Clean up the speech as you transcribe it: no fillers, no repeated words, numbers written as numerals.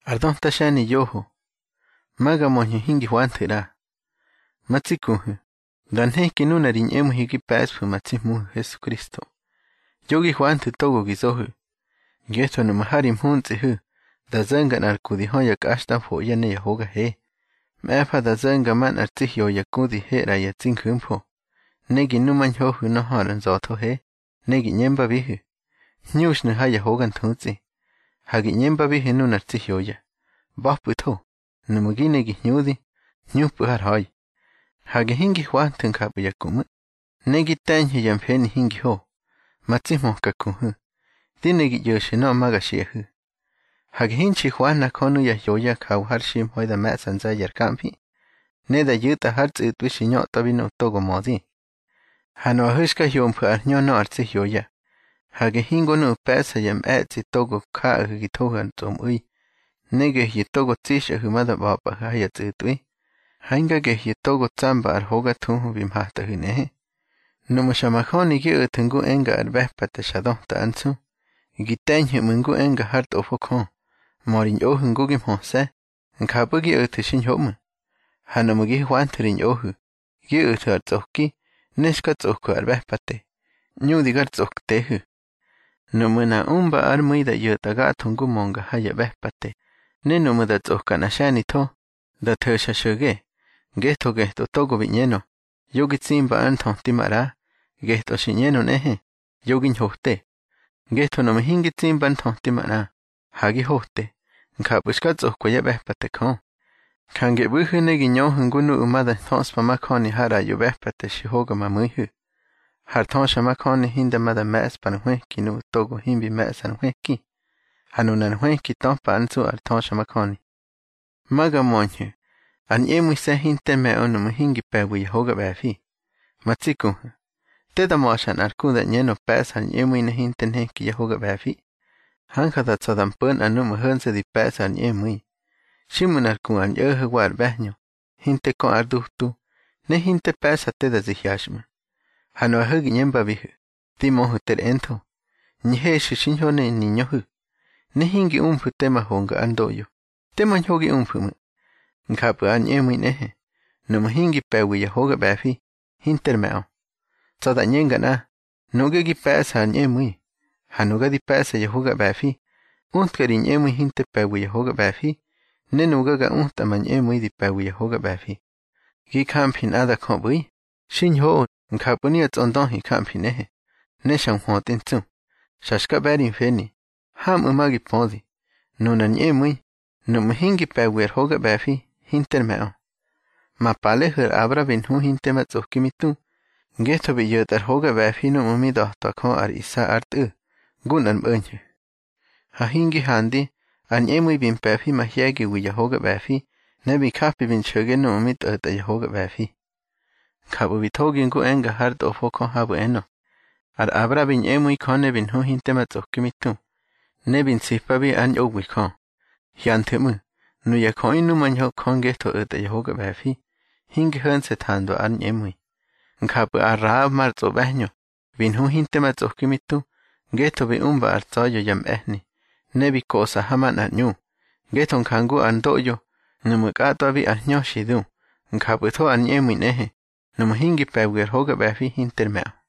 Ardon tashani yoho. Maga moño hingi huantera. Matsikuhu. Danhe kinuna rin emu higi pasfu matsimu Jesucristo. Yogi huante togo gizohu. Gesto no maharim huntsihu. Da zangan arkudihon yak ashtan fo yane yahoga he. Mefa da zanga man artihyo yakudi he ra yatsin humpo. Negi numan hohu no haran zoto he. Negi nyemba bihu. Nyush no haya hogan tunzi. Hagi nyemba bihu nun artihyo ya. Bapu to. Numugi negi nyudi. Nyupu har hoy. Hagi hingi huantun kabu yakumu. Negi tanhi yampeni hingi ho. Matsimo kakuhu. Dinegi yoshi no magashiyahu. Hagi hinchi huana konu ya yoya kau harshim hoida matsan zayar kampi. Neda yuta hartz utwishi nyo tabino togo modi. Hano ahushka yompu arnyo no artsi yoya. Hagi hingo no pesa yam atsi togo ka hagi tohan tom ui. Nege ye togo tisha humada baba haya tsitwi. Hanga ge ye togo tsamba ar hoga tunhu bimhata hune. Numu shamakoni gi utungu enga ar behpata shadon ta ansu. Gitenye mungu enga hart ofokon. Morin ohun gugim honse. Nkabu gi utushin homu. Hanamu gi huantirin ohu. Gi utu ar tsoki. Nishka tsoku ar behpate. Nyudigar tsoktehu. Numuna umba ar muida yutaga tungu monga haya behpate. Nenu da tsoka na shani to. Da thosha shoge. Gehto togo viñeno. Yogi tsimba anton timara. Gehto shiñeno nehe. Yogi njohte. Gehto no mehingi tsimba anton timara. Hagi hohte. Nkabushka tsokwa ya behpate kon. Kange buhu negi nyohun gunu umada thonspa makoni hara yu behpate shihoga mamuihu. Har thonsha makoni hinda mada maes pan hueki nu togo himbi maes an hueki. Hanunan hueki tompa ansu ar thonsha makoni. Maga monyu. An yemu se hinte me onu muhingi pewu yahoga befi. Matsikuhu. Teda moshan arkuda nyeno pes an yemu ina hinte neki yahoga befi. Hankada tsodan pun anu muhunse di pes an yemu. Shimunar kun an yohe war behnyo. Hinte kon arduhtu. Ne hinte pesa teda zihyashma. Hano ahugi nyemba bihu. Di mohu ter ento. Nye shishinho ne ninyohu. Ne hingi umpu tema honga andoyo. Tema nyogi umpu mu. Nkapu an yemu nehe. Numu hingi pewu yahoga befi. Hinter meo. Tsoda nyenga na. Nuge gi pesa an yemu. Hanuga di pesa yahoga befi. Untkarin yemu hinte pewu yahoga befi. Nenuga ga unta man yemu di pewu yahoga befi. Gi kampin ada kobui. Shinho. Nkapu ni atsondon kampin nehe. Neshan huotin tsu. Shashka berin feni. Ham umagi podi. Nunan yemu. Numu hingi pewu yahoga befi. Hinter meo. Mapale hur abra binhu hinte matsukimitu. Gehto bi yotar hoga befi no mumi dohta kon ar isa art gunan bunye. Ha hingi handi. An yemu bin pefi mahyagi wi yahoga befi. Nebi kapi bin choge no mumi tohta yahoga befi. Kabu bitogi ngu enga hart ofo kon habu eno. Ar abra bin yemu kone binhu hinte matsukimitu. Nebin sipabi an yogwi kon. Hyantemu. Nu yakoi nu manyo konge to uta yahoga befi. Hingi hunse tando an yemui. Nkapu arraab marzo behnyo. Binhu hinte matsukimitu. Geto bi umba arzoyo yam ehni. Nebi kosa haman an nyu. Geto nkangu an doyo. Numukato abi an nyo shidu. Nkapu to an yemui nehe. Numu hingi pewer hoga befi hinter meo.